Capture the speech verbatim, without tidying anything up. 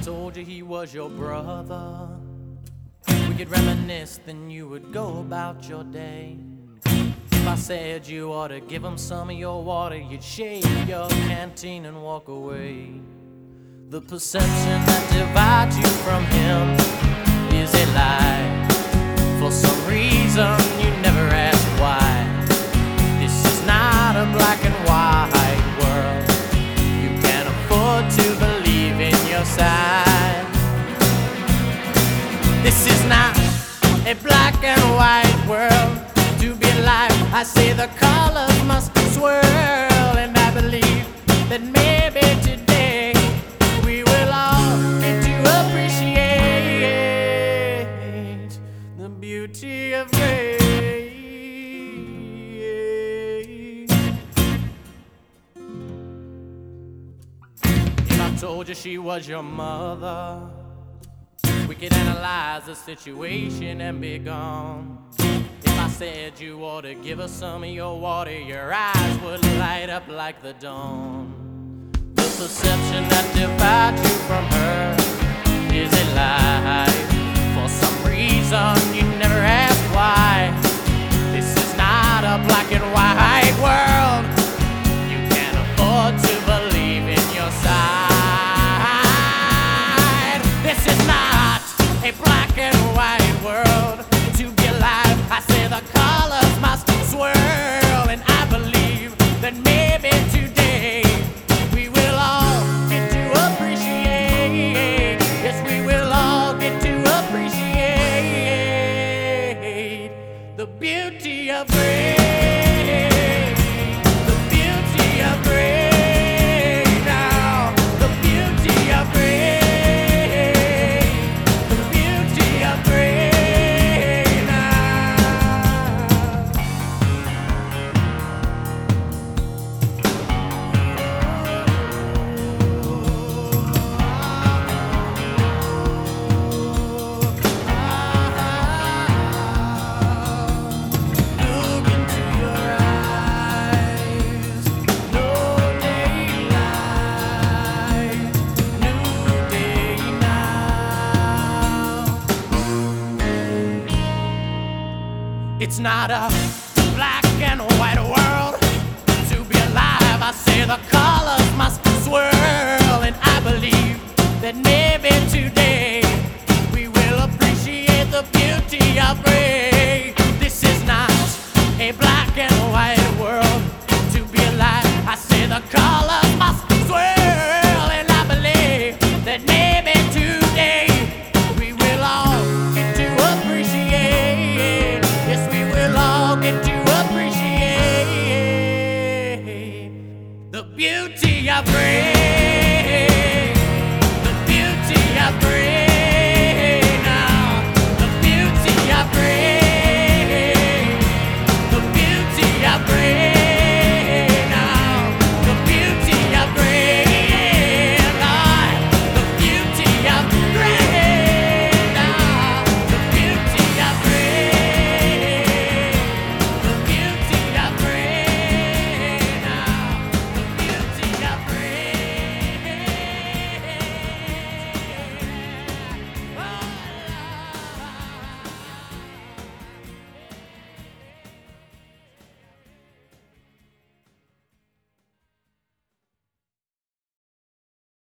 told you he was your brother, we could reminisce, then you would go about your day. If I said you ought to give him some of your water, you'd shave your canteen and walk away. The perception that divides you from him is a lie. For some reason you never ask why. This is not a black and white world. You can't afford to believe in your side. This is not a black and white world. To be alive, I say the colors must swirl, and I believe that maybe today we will all get to appreciate the beauty of gray. If I told you she was your mother, we could analyze the situation and be gone. If I said you ought to give her some of your water, your eyes would light up like the dawn. The perception that divides you from her is a lie. For some reason you never ask why. This is not a black and white world. You can't afford to believe in your side. This is not a black and white world. To be alive, I say the colors must swirl, and I believe that maybe today we will all get to appreciate. Yes, we will all get to appreciate the beauty of gray. The beauty of gray now. The beauty of gray. The beauty of gray. It's not a black and white world. To be alive, I say the color